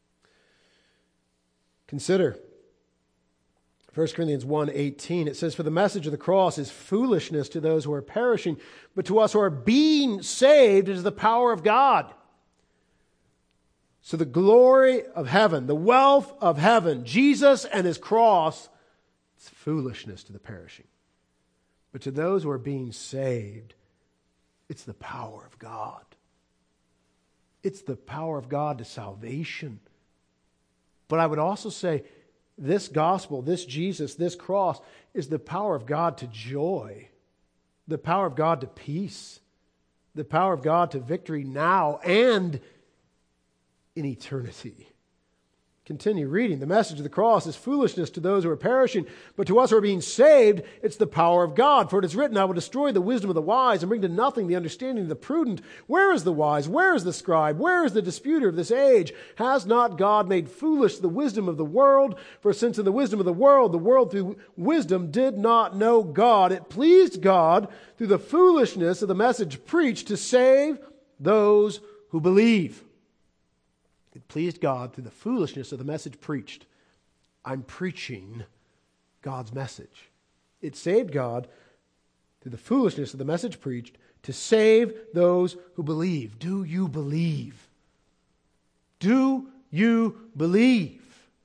Consider First Corinthians one eighteen, it says, for the message of the cross is foolishness to those who are perishing, but to us who are being saved it is the power of God. So the glory of heaven, the wealth of heaven, Jesus and His cross, it's foolishness to the perishing. But to those who are being saved, it's the power of God. It's the power of God to salvation. But I would also say, this gospel, this Jesus, this cross is the power of God to joy, the power of God to peace, the power of God to victory now and in eternity. Continue reading. The message of the cross is foolishness to those who are perishing, but to us who are being saved, it's the power of God. For it is written, I will destroy the wisdom of the wise and bring to nothing the understanding of the prudent. Where is the wise? Where is the scribe? Where is the disputer of this age? Has not God made foolish the wisdom of the world? For since in the wisdom of the world, the world through wisdom did not know God, it pleased God through the foolishness of the message preached to save those who believe. It pleased God through the foolishness of the message preached. I'm preaching God's message. It saved God through the foolishness of the message preached to save those who believe. Do you believe? Do you believe?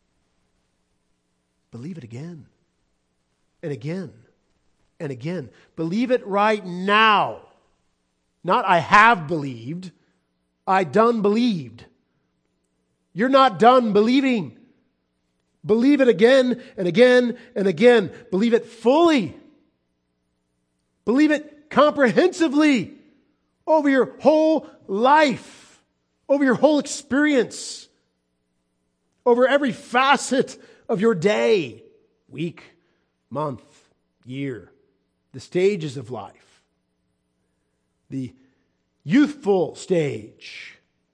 Believe it again and again and again. Believe it right now. Not I have believed. I done believed. You're not done believing. Believe it again and again and again. Believe it fully. Believe it comprehensively over your whole life, over your whole experience, over every facet of your day, week, month, year, the stages of life, the youthful stage,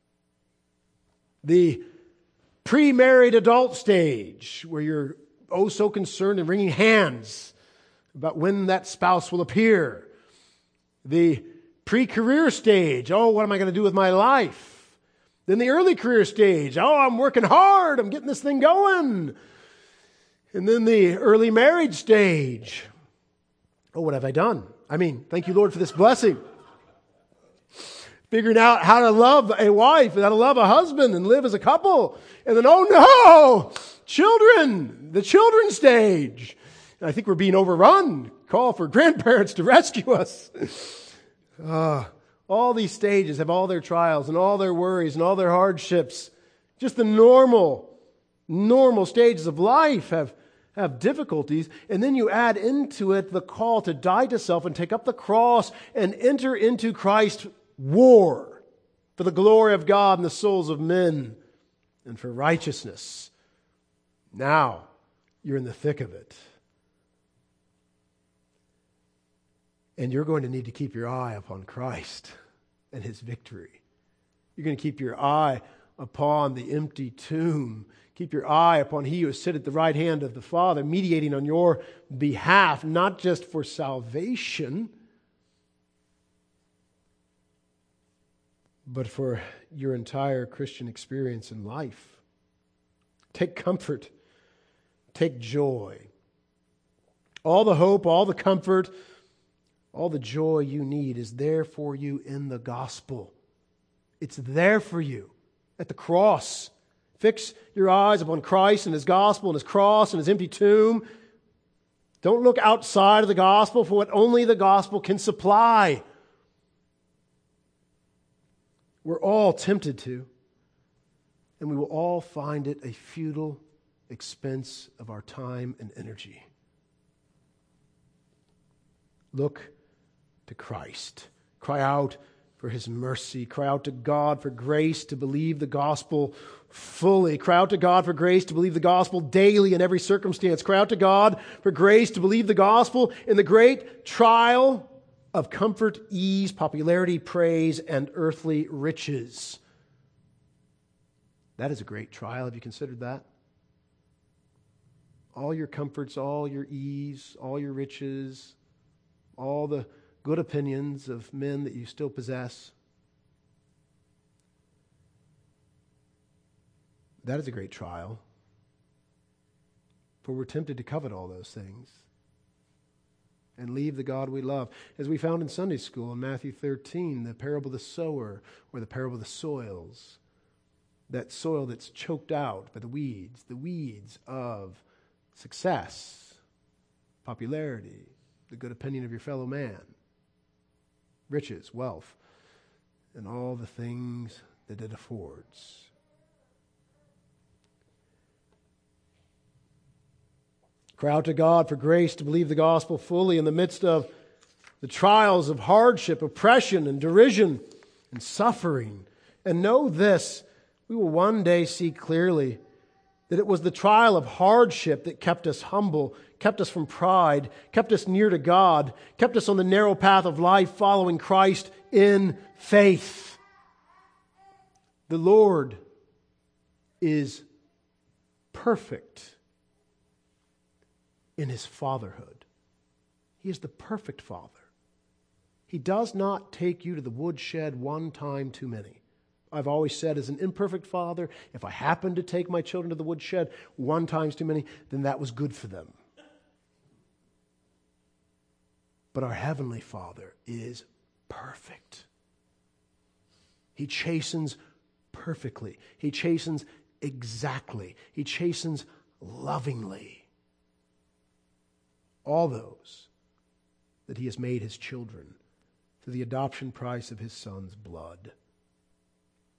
the pre-married adult stage where you're oh so concerned and wringing hands about when that spouse will appear, the pre-career stage, oh, what am I going to do with my life? Then the early career stage, oh, I'm working hard, I'm getting this thing going. And then the early marriage stage, oh, what have I done? I mean, thank you, Lord, for this blessing. Figuring out how to love a wife and how to love a husband and live as a couple. And then, oh no, children, the children stage. And I think we're being overrun. Call for grandparents to rescue us. Uh, all these stages have all their trials and all their worries and all their hardships. Just the normal, normal stages of life have, have difficulties. And then you add into it the call to die to self and take up the cross and enter into Christ's war for the glory of God and the souls of men and for righteousness. Now you're in the thick of it. And you're going to need to keep your eye upon Christ and His victory. You're going to keep your eye upon the empty tomb. Keep your eye upon He who is sit at the right hand of the Father, mediating on your behalf, not just for salvation, but for your entire Christian experience in life. Take comfort. Take joy. All the hope, all the comfort, all the joy you need is there for you in the gospel. It's there for you at the cross. Fix your eyes upon Christ and His gospel and His cross and His empty tomb. Don't look outside of the gospel for what only the gospel can supply. We're all tempted to, and we will all find it a futile expense of our time and energy. Look to Christ. Cry out for His mercy. Cry out to God for grace to believe the gospel fully. Cry out to God for grace to believe the gospel daily in every circumstance. Cry out to God for grace to believe the gospel in the great trial of comfort, ease, popularity, praise, and earthly riches. That is a great trial. Have you considered that? All your comforts, all your ease, all your riches, all the good opinions of men that you still possess. That is a great trial. For we're tempted to covet all those things and leave the God we love. As we found in Sunday school in Matthew thirteen, the parable of the sower or the parable of the soils. That soil that's choked out by the weeds, the weeds of success, popularity, the good opinion of your fellow man, riches, wealth, and all the things that it affords. Cry out to God for grace to believe the gospel fully in the midst of the trials of hardship, oppression, and derision, and suffering. And know this, we will one day see clearly that it was the trial of hardship that kept us humble, kept us from pride, kept us near to God, kept us on the narrow path of life following Christ in faith. The Lord is perfect in His fatherhood. He is the perfect Father. He does not take you to the woodshed one time too many. I've always said, as an imperfect father, if I happen to take my children to the woodshed one times too many, then that was good for them. But our Heavenly Father is perfect. He chastens perfectly. He chastens exactly. He chastens lovingly all those that He has made His children through the adoption price of His Son's blood.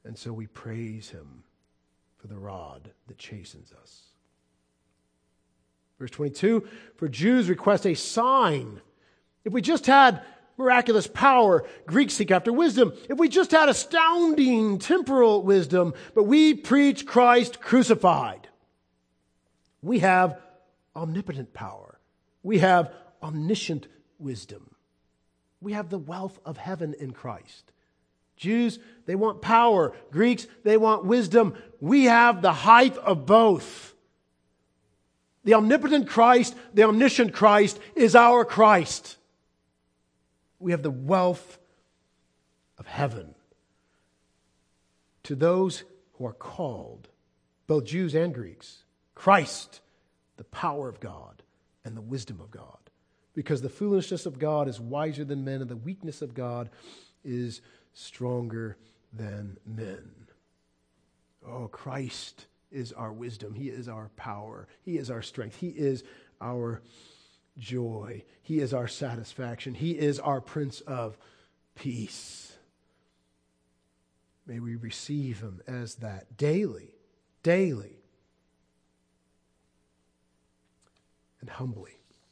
And so we praise him for the rod that chastens us. Verse twenty-two, for Jews request a sign. If we just had miraculous power, Greeks seek after wisdom. If we just had astounding temporal wisdom, but we preach Christ crucified. We have omnipotent power. We have omniscient wisdom. We have the wealth of heaven in Christ. Jews, they want power. Greeks, they want wisdom. We have the height of both. The omnipotent Christ, the omniscient Christ is our Christ. We have the wealth of heaven. To those who are called, both Jews and Greeks, Christ, the power of God and the wisdom of God. Because the foolishness of God is wiser than men, and the weakness of God is stronger than men. Oh, Christ is our wisdom. He is our power. He is our strength. He is our joy. He is our satisfaction. He is our Prince of Peace. May we receive him as that daily, daily, and humbly.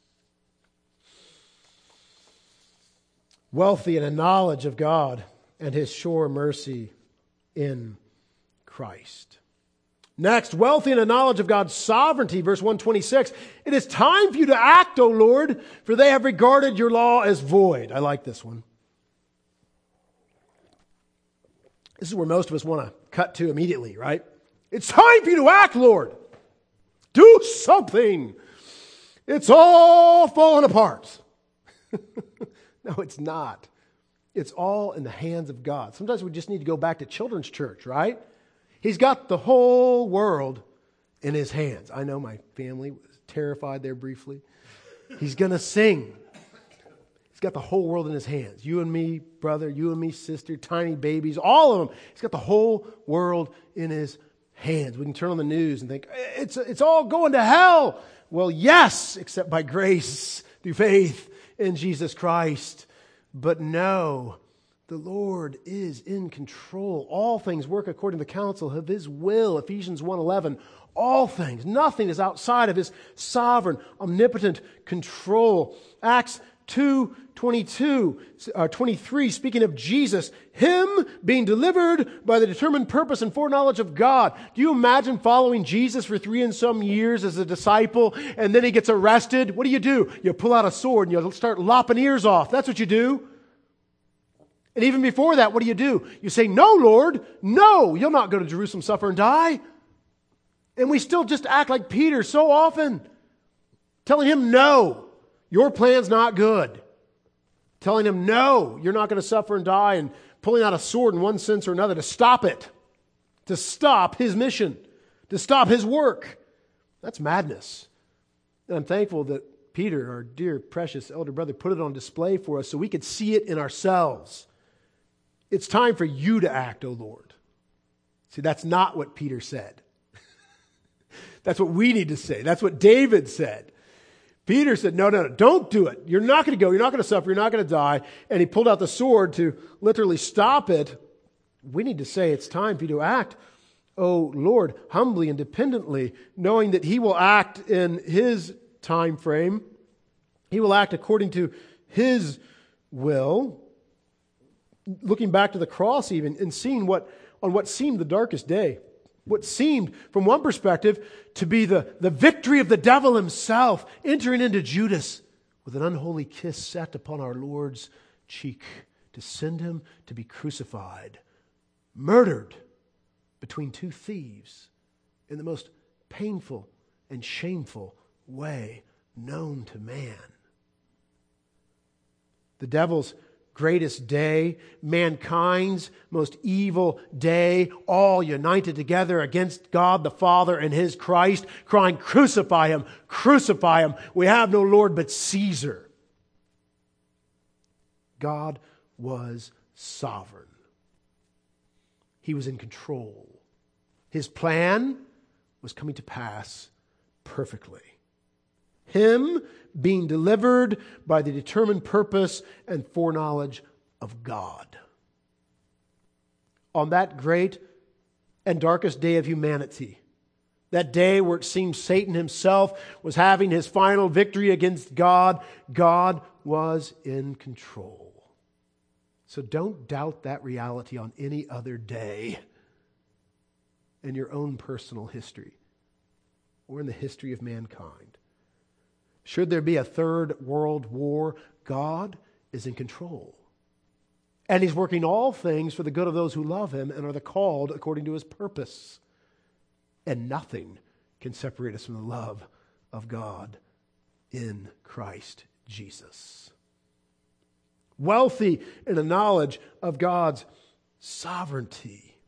Wealthy in a knowledge of God and his sure mercy in Christ. Next, wealthy in a knowledge of God's sovereignty, verse one twenty-six. It is time for you to act, O Lord, for they have regarded your law as void. I like this one. This is where most of us want to cut to immediately, right? It's time for you to act, Lord. Do something. It's all falling apart. No, it's not. It's all in the hands of God. Sometimes we just need to go back to children's church, right? He's got the whole world in his hands. I know my family was terrified there briefly. He's going to sing. He's got the whole world in his hands. You and me, brother, you and me, sister, tiny babies, all of them. He's got the whole world in his hands. We can turn on the news and think, it's, it's all going to hell. Well, yes, except by grace through faith in Jesus Christ. But no, the Lord is in control. All things work according to the counsel of his will. Ephesians one eleven. All things. Nothing is outside of his sovereign, omnipotent control. Acts two twenty-two, uh, twenty-three, speaking of Jesus, him being delivered by the determined purpose and foreknowledge of God. Do you imagine following Jesus for three and some years as a disciple, and then he gets arrested? What do you do? You pull out a sword and you start lopping ears off. That's what you do. And even before that, what do you do? You say, no, Lord, no, you'll not go to Jerusalem, suffer, and die. And we still just act like Peter so often, telling him, no, your plan's not good. Telling him, no, you're not going to suffer and die, and pulling out a sword in one sense or another to stop it, to stop his mission, to stop his work. That's madness. And I'm thankful that Peter, our dear, precious elder brother, put it on display for us so we could see it in ourselves. It's time for you to act, O Lord. See, that's not what Peter said. That's what we need to say. That's what David said. Peter said, no, no, no, don't do it. You're not going to go. You're not going to suffer. You're not going to die. And he pulled out the sword to literally stop it. We need to say it's time for you to act, O Lord, humbly and dependently, knowing that he will act in his time frame. He will act according to his will. Looking back to the cross even and seeing what on what seemed the darkest day, what seemed from one perspective to be the, the victory of the devil himself entering into Judas with an unholy kiss set upon our Lord's cheek to send him to be crucified, murdered between two thieves in the most painful and shameful way known to man. The devil's greatest day, mankind's most evil day, all united together against God the Father and his Christ, crying, crucify him, crucify him. We have no Lord but Caesar. God was sovereign. He was in control. His plan was coming to pass perfectly. Him being delivered by the determined purpose and foreknowledge of God. on that great and darkest day of humanity. That day where it seemed Satan himself was having his final victory against God. God was in control. So don't doubt that reality on any other day in your own personal history or in the history of mankind. Should there be a third world war, God is in control. And He's working all things for the good of those who love Him and are the called according to His purpose. And nothing can separate us from the love of God in Christ Jesus. Wealthy in the knowledge of God's sovereignty.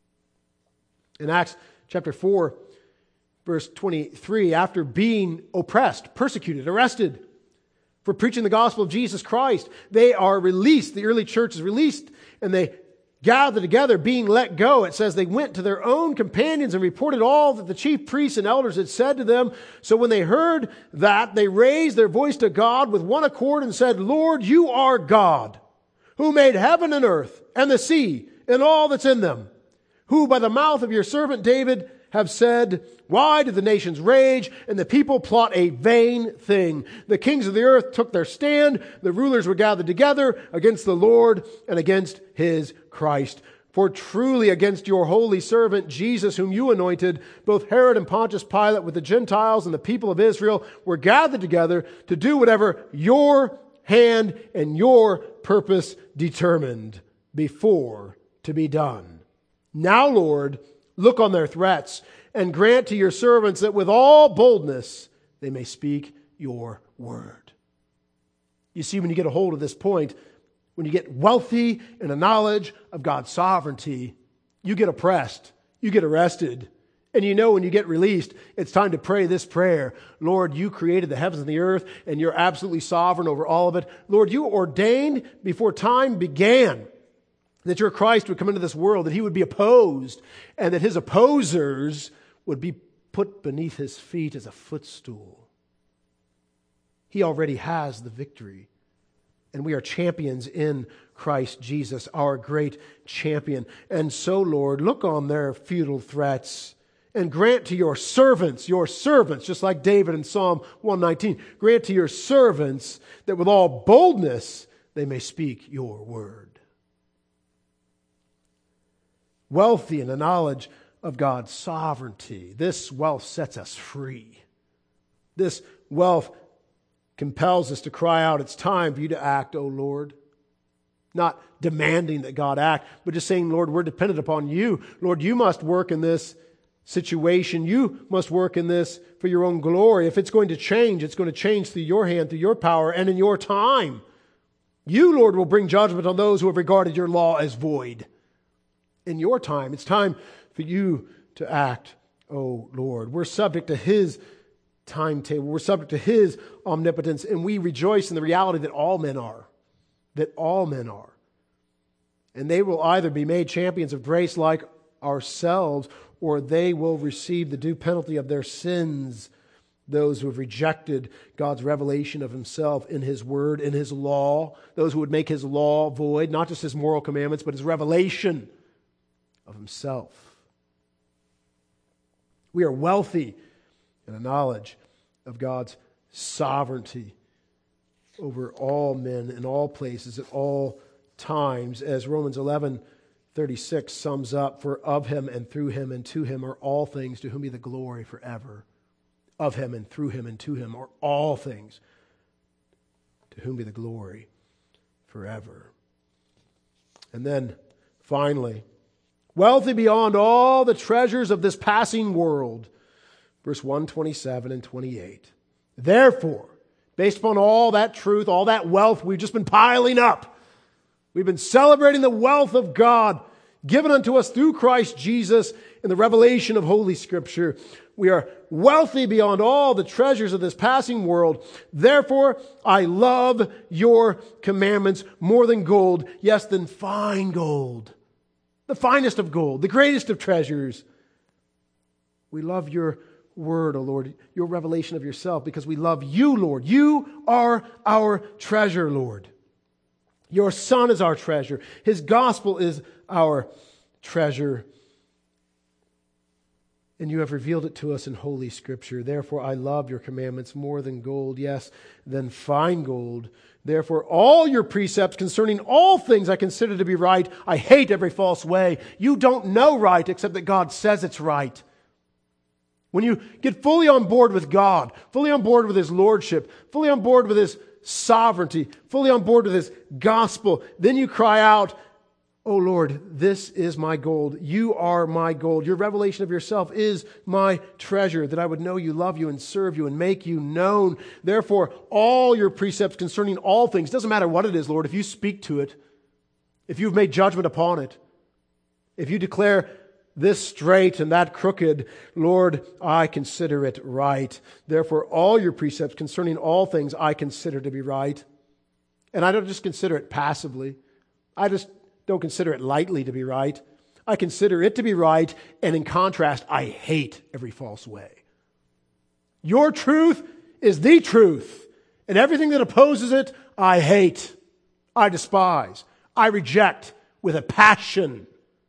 In Acts chapter four, verse twenty-three, after being oppressed, persecuted, arrested for preaching the gospel of Jesus Christ, they are released. The early church is released, and they gather together, being let go. It says they went to their own companions and reported all that the chief priests and elders had said to them. So when they heard that, they raised their voice to God with one accord and said, Lord, you are God, who made heaven and earth and the sea and all that's in them, who by the mouth of your servant David have said, why do the nations rage and the people plot a vain thing? The kings of the earth took their stand. The rulers were gathered together against the Lord and against His Christ. For truly against your holy servant Jesus, whom you anointed, both Herod and Pontius Pilate with the Gentiles and the people of Israel were gathered together to do whatever your hand and your purpose determined before to be done. Now, Lord, look on their threats and grant to your servants that with all boldness they may speak your word. You see, when you get a hold of this point, when you get wealthy in a knowledge of God's sovereignty, you get oppressed, you get arrested, and you know when you get released, it's time to pray this prayer. Lord, you created the heavens and the earth, and you're absolutely sovereign over all of it. Lord, you ordained before time began that your Christ would come into this world, that He would be opposed, and that His opposers would be put beneath His feet as a footstool. He already has the victory, and we are champions in Christ Jesus, our great champion. And so, Lord, look on their futile threats and grant to your servants, your servants, just like David in Psalm one nineteen, grant to your servants that with all boldness they may speak your word. Wealthy in the knowledge of God's sovereignty. This wealth sets us free. This wealth compels us to cry out, it's time for you to act, O Lord. Not demanding that God act, but just saying, Lord, we're dependent upon you. Lord, you must work in this situation. You must work in this for your own glory. If it's going to change, it's going to change through your hand, through your power, and in your time. You, Lord, will bring judgment on those who have regarded your law as void. In your time, it's time for you to act, oh Lord. We're subject to His timetable. We're subject to His omnipotence, and we rejoice in the reality that all men are. That all men are. And they will either be made champions of grace like ourselves, or they will receive the due penalty of their sins. Those who have rejected God's revelation of Himself in His Word, in His law. Those who would make His law void, not just His moral commandments, but His revelation of Himself. We are wealthy in a knowledge of God's sovereignty over all men in all places at all times, as Romans eleven thirty-six sums up, for of Him and through Him and to Him are all things, to whom be the glory forever. Of Him and through Him and to Him are all things, to whom be the glory forever. And then finally, wealthy beyond all the treasures of this passing world. Verse one twenty-seven and twenty-eight. Therefore, based upon all that truth, all that wealth we've just been piling up, we've been celebrating the wealth of God given unto us through Christ Jesus in the revelation of Holy Scripture. We are wealthy beyond all the treasures of this passing world. Therefore, I love your commandments more than gold, yes, than fine gold. The finest of gold, the greatest of treasures. We love your word, O Lord, your revelation of yourself, because we love you, Lord. You are our treasure, Lord. Your Son is our treasure. His gospel is our treasure, and you have revealed it to us in Holy Scripture. Therefore, I love your commandments more than gold, yes, than fine gold. Therefore, all your precepts concerning all things I consider to be right. I hate every false way. You don't know right except that God says it's right. When you get fully on board with God, fully on board with His Lordship, fully on board with His sovereignty, fully on board with His gospel, then you cry out, "Oh Lord, this is my gold. You are my gold. Your revelation of yourself is my treasure, that I would know you, love you, and serve you, and make you known. Therefore, all your precepts concerning all things," doesn't matter what it is, Lord, if you speak to it, if you've made judgment upon it, if you declare this straight and that crooked, Lord, I consider it right. Therefore, all your precepts concerning all things I consider to be right. And I don't just consider it passively. I just don't consider it lightly to be right. I consider it to be right, and in contrast, I hate every false way. Your truth is the truth, and everything that opposes it, I hate, I despise, I reject with a passion.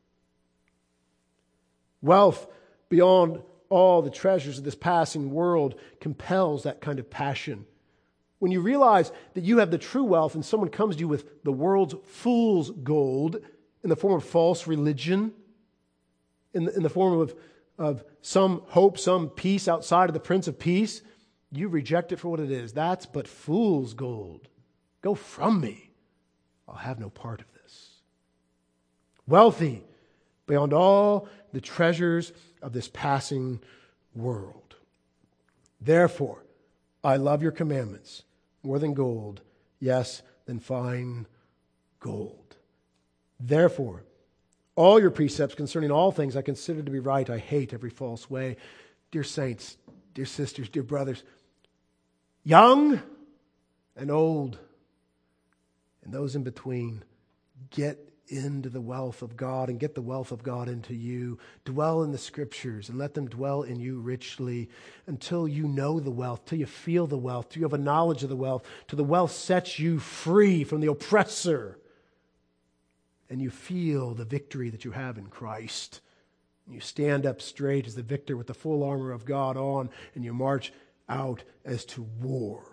Wealth beyond all the treasures of this passing world compels that kind of passion. When you realize that you have the true wealth and someone comes to you with the world's fool's gold in the form of false religion, in the, in the form of, of some hope, some peace outside of the Prince of Peace, you reject it for what it is. That's but fool's gold. Go from me. I'll have no part of this. Wealthy beyond all the treasures of this passing world. Therefore, I love your commandments more than gold, yes, than fine gold. Therefore, all your precepts concerning all things I consider to be right. I hate every false way. Dear saints, dear sisters, dear brothers, young and old, and those in between, get into the wealth of God and get the wealth of God into you. Dwell in the Scriptures and let them dwell in you richly until you know the wealth, till you feel the wealth, till you have a knowledge of the wealth, till the wealth sets you free from the oppressor and you feel the victory that you have in Christ. You stand up straight as the victor with the full armor of God on, and you march out as to war.